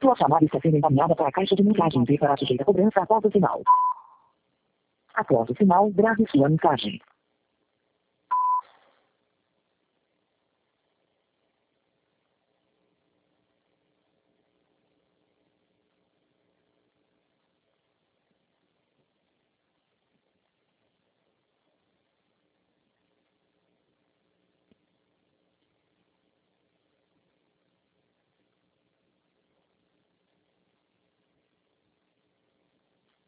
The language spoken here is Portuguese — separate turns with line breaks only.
Sua chamada está sendo encaminhada para a caixa de mensagens e será sujeita a cobrança após o sinal. Após o sinal, grave sua mensagem.